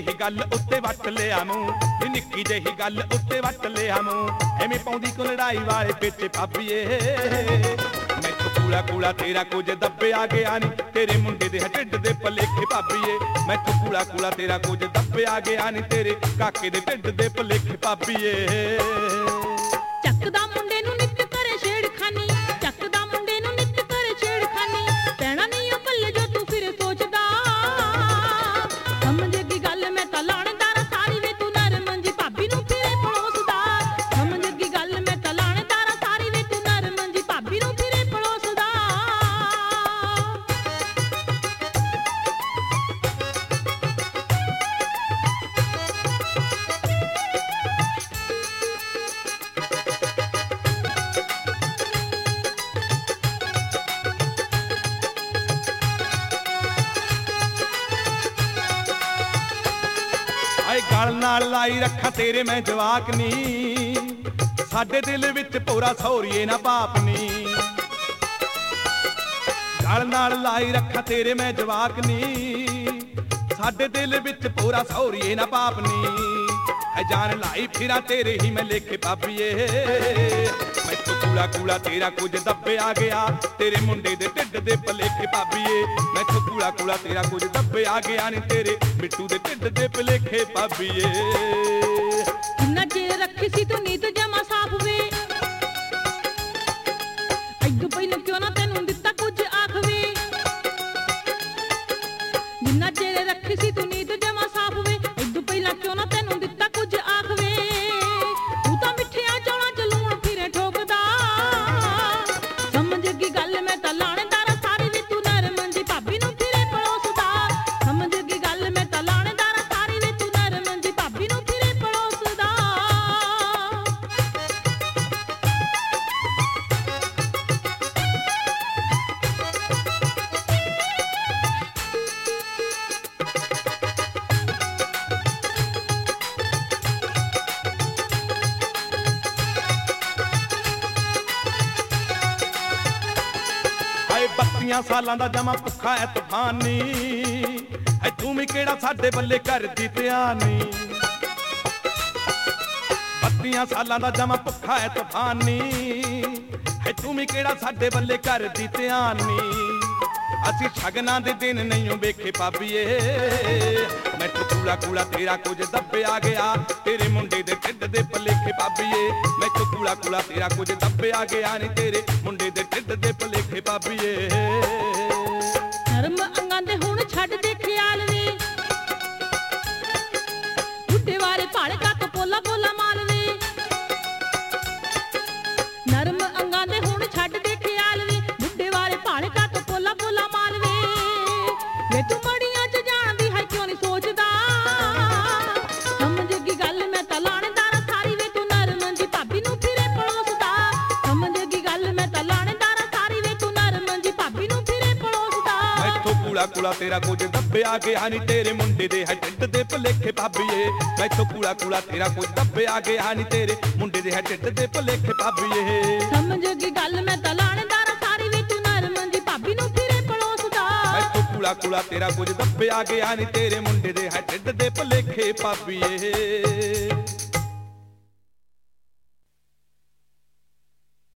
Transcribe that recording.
ਜਿਹੀ ਗੱਲ ਉੱਤੇ ਵੱਟ ਲਿਆ ਮੂੰਹ, ਨਿੱਕੀ ਜਿਹੀ ਗੱਲ ਉੱਤੇ ਵੱਟ ਲਿਆ ਮੂੰਹ, ਐਵੇਂ ਪਾਉਂਦੀ ਕੋ ਲੜਾਈ ਵਾਲੇ ਪਿੱਛੇ ਭਾਬੀਏ। ਮੈਥੋਂ ਕੂੜਾ ਕੂੜਾ ਤੇਰਾ ਕੁਝ ਦੱਬਿਆ ਗਿਆ ਨੀ, ਤੇਰੇ ਮੁੰਡੇ ਦੇ ਢਿੱਡ ਦੇ ਭਲੇਖੇ ਭਾਬੀਏ। ਮੈਥੋਂ ਕੂੜਾ ਕੂੜਾ ਤੇਰਾ ਕੁਝ ਦੱਬਿਆ ਗਿਆ ਨੀ, ਤੇਰੇ ਕਾਕੇ ਦੇ ਢਿੱਡ ਦੇ ਭਲੇਖੇ ਭਾਬੀਏ। ਚੱਕਦਾ ਮੁੰਡੇ ਨੂੰ ਨਿੱਤ ਕਰੇ ਛੇੜਖਾਨੀ, ਚੱਕਦਾ ਮੁੰਡੇ ਨੂੰ ਨਿੱਤ ਕਰੇ ਛੇੜਖਾਨੀ, ਪੈਣਾ ਨਹੀਂ ਉਹ ਪੱਲੇ ਜੋ ਤੂੰ ਫਿਰ ਸੋਚਦਾ। ਸਮਝੇਗੀ ਗੱਲ ਮੈਂ ਤਾਂ ਲਾਣੇਦਾਰ ਸਾਰੀ ਵੇ ਤੂੰ ਨਰਮ ਜੀ ਭਾਬੀ ਨੂੰ ਫਿਰੇ ਪੜੋਸਦਾ। ਸਮਝੇਗੀ ਗੱਲ ਮੈਂ ਤਾਂ ਲਾਣੇਦਾਰ ਸਾਰੀ ਵੇ ਤੂੰ ਨਰਮ ਜੀ ਭਾਬੀ ਨੂੰ ਫਿਰੇ ਪੜੋਸਦਾ। ਆਏ ਗਲ ਨਾਲ ਲਾਈ ਰੱਖਾਂ ਤੇਰੇ ਮੈਂ ਜਵਾਕ ਨੀ, ਸਾਡੇ ਦਿਲ ਵਿੱਚ ਪੂਰਾ ਸੌਰੀਏ ਨਾ ਬਾਪ ਨੀ। ਗਲ ਨਾਲ ਲਾਈ ਰੱਖਾਂ ਤੇਰੇ ਮੈਂ ਜਵਾਕ ਨੀ, ਸਾਡੇ ਦਿਲ ਵਿੱਚ ਪੂਰਾ ਸੌਰੀਏ ਨਾ ਬਾਪ ਨੀ। ਐ ਜਾਨ ਲਾਈ ਫਿਰਾਂ ਤੇਰੇ ਹੀ ਮੈਂ ਲੇਖੇ ਭਾਬੀਏ। ਮੈਥੋਂ ਕੂੜਾ ਕੂੜਾ ਤੇਰਾ ਕੁਝ ਦੱਬਿਆ ਗਿਆ, ਤੇਰੇ ਮੁੰਡੇ ਦੇ ਢਿੱਡ ਦੇ ਭਲੇਖੇ ਭਾਬੀਏ। ਮੈਥੋਂ ਕੂੜਾ ਕੂੜਾ ਤੇਰਾ ਕੁਝ ਦੱਬਿਆ ਗਿਆ ਨੀ, ਤੇਰੇ ਮਿੱਟੂ ਦੇ ਢਿੱਡ ਦੇ ਭਲੇਖੇ ਭਾਬੀਏ। ਕਿੰਨਾ ਚਿਰ ਰੱਖੀ ਸੀ ਤੂੰ ਨੀਤ ਜਮਾ ਸਾਫ ਵੇ, ਅੱਗ ਪਹਿਲਾਂ ਕਿਉਂ ਨਾ ਤੈਨੂੰ ਦਿੱਤਾ ਕੁਝ ਆਖਵੇ। ਜਿੰਨਾ ਚਿਰ ਰੱਖੀ ਸੀ ਤੂੰ ਨੀਤ ਜਮਾ ਸਾਫ ਵੇ, ਅੱਗ ਪਹਿਲਾਂ ਕਿਉਂ ਨਾ ਤੈਨੂੰ ਦਿੱਤਾ ਕੁਝ ਆਖਵੇ। ਤੂੰ ਤਾਂ ਮਿੱਠਿਆਂ ਚੌਲਾਂ ਚ ਲੂਣ ਫਿਰੇ ਠੋਕਦਾ। ਸਮਝੇਗੀ ਗੱਲ ਮੈਂ ਤਾਂ ਲਾਣੇਦਾਰ ਸਾਰੀ ਵੇ ਤੂੰ ਨਰਮ ਜੀ ਭਾਬੀ ਨੂੰ ਫਿਰੇ ਪੜੋਸਦਾ। ਸਮਝੇਗੀ ਗੱਲ ਮੈਂ ਤਾਂ ਲਾਣੇਦਾਰ ਸਾਰੀ ਵੇ ਤੂੰ ਨਰਮ ਜੀ ਭਾਬੀ ਨੂੰ ਫਿਰੇ ਪੜੋਸਦਾ। ਆਏ 32 ਸਾਲਾਂ ਦਾ ਜਮਾ ਭੁੱਖਾ ਐ ਤੂਫਾਨੀ, ਐ ਤੂੰ ਵੀ ਕਿਹੜਾ ਸਾਡੇ ਬੱਲੇ ਕਰਦੀ ਧਿਆਨੀ। 32 ਸਾਲਾਂ ਦਾ ਜਮਾ ਭੁੱਖਾ ਐ ਤੂਫਾਨੀ, ਐ ਤੂੰ ਵੀ ਕਿਹੜਾ ਸਾਡੇ ਬੱਲੇ ਕਰਦੀ ਧਿਆਨੀ। ਅਸੀਂ ਸ਼ਗਨਾਂ ਦੇ ਦਿਨ ਨਹੀਂ ਵੇਖੇ ਭਾਬੀਏ। ਮੈਥੋਂ ਕੂੜਾ ਕੂੜਾ ਤੇਰਾ ਕੁਝ ਦੱਬਿਆ ਗਿਆ, ਤੇਰੇ ਮੁੰਡੇ ਦੇ ਢਿੱਡ ਦੇ ਭਲੇਖੇ ਭਾਬੀਏ। ਮੈਥੋਂ ਕੂੜਾ ਕੂੜਾ ਤੇਰਾ ਕੁਝ ਦੱਬਿਆ ਗਿਆ ਨੀ, ਤੇਰੇ ਮੁੰਡੇ ਦੇ ਢਿੱਡ ਦੇ ਭਲੇਖੇ ਭਾਬੀਏ। ਨਰਮ ਅੰਗਾਂ ਦੇ ਹੁਣ ਛੱਡ ਦੇ ਖਿਆਲ ਵੇ, ਬੁੱਢੇ ਵਾਲੇ ਭਾਲੇ ਕੱਟ ਪੋਲਾ ਪੋਲਾ ਮਾਲ ਵੇ। ਨਰਮ ਅੰਗਾਂ ਦੇ ਹੁਣ ਛੱਡ ਦੇ ਖਿਆਲ ਵੇ, ਬੁੱਢੇ ਵਾਲੇ ਭਾਲੇ ਕੱਟ ਪੋਲਾ ਪੋਲਾ ਮਾਲ ਵੇ। ਵੇ ਤੂੰ ਮੜੀਆਂ ਚ ਜਾਣਦੀ ਹੈ ਕਿਉਂ ਨਹੀਂ ਸੋਚਦਾ। ਸਮਝੇਗੀ ਗੱਲ ਮੈਂ ਤਾਂ ਲਾਣੇਦਾਰ ਸਾਰੀ ਵੇ ਤੂੰ ਨਰਮ ਜੀ ਭਾਬੀ ਨੂੰ ਫਿਰੇ ਪੜੋਸਦਾ। ਸਮਝੇਗੀ ਗੱਲ ਮੈਂ ਤਾਂ ਲਾਣੇਦਾਰ ਸਾਰੀ ਵੇ ਤੂੰ ਨਰਮ ਜੀ ਭਾਬੀ ਨੂੰ ਫਿਰੇ ਪੜੋਸਦਾ। ਮੈਥੋਂ ਕੂੜਾ ਕੂੜਾ ਤੇਰਾ ਕੁਝ ਦੱਬਿਆ ਗਿਆ ਨੀ, ਤੇਰੇ ਮੁੰਡੇ ਦੇ ਢਿੱਡ ਦੇ ਭਲੇਖੇ ਭਾਬੀਏ। ਮੈਥੋਂ ਕੂੜਾ ਕੂੜਾ ਤੇਰਾ ਕੁਝ ਦੱਬਿਆ ਗਿਆ ਨੀ, ਤੇਰੇ ਮੁੰਡੇ ਦੇ ਢਿੱਡ ਦੇ ਭਲੇਖੇ ਭਾਬੀਏ। ਸਮਝੇਗੀ ਗੱਲ ਮੈਂ ਤਾਂ ਲਾਣੇਦਾਰ ਸਾਰੀ ਵੇ ਤੂੰ ਨਰਮ ਜੀ ਭਾਬੀ ਨੂੰ ਫਿਰੇ ਪੜੋਸਦਾ। ਮੈਥੋਂ ਕੂੜਾ ਕੂੜਾ ਤੇਰਾ ਕੁਝ ਦੱਬਿਆ ਗਿਆ ਨੀ, ਤੇਰੇ ਮੁੰਡੇ ਦੇ ਢਿੱਡ ਦੇ ਭਲੇਖੇ ਭਾਬੀਏ।